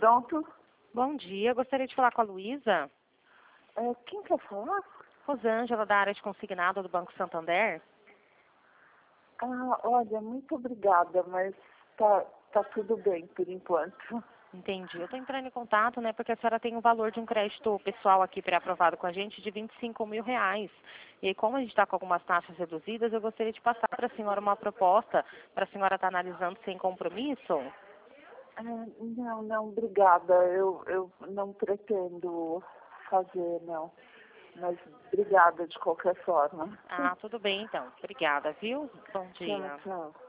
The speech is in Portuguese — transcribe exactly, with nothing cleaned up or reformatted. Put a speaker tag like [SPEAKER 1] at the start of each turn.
[SPEAKER 1] Pronto.
[SPEAKER 2] Bom dia, gostaria de falar com a Luísa.
[SPEAKER 1] É, quem quer falar?
[SPEAKER 2] Rosângela, da área de consignado do Banco Santander.
[SPEAKER 1] Ah, olha, muito obrigada, mas tá, tá tudo bem por enquanto.
[SPEAKER 2] Entendi. Eu estou entrando em contato, né, porque a senhora tem o valor de um crédito pessoal aqui pré-aprovado com a gente de vinte e cinco mil reais. E aí, como a gente está com algumas taxas reduzidas, eu gostaria de passar para a senhora uma proposta para a senhora estar analisando sem compromisso.
[SPEAKER 1] Ah, não, não, obrigada. Eu, eu não pretendo fazer, não. Mas obrigada de qualquer forma.
[SPEAKER 2] Ah, tudo bem então. Obrigada, viu? Bom
[SPEAKER 1] Tchau,
[SPEAKER 2] dia.
[SPEAKER 1] tchau.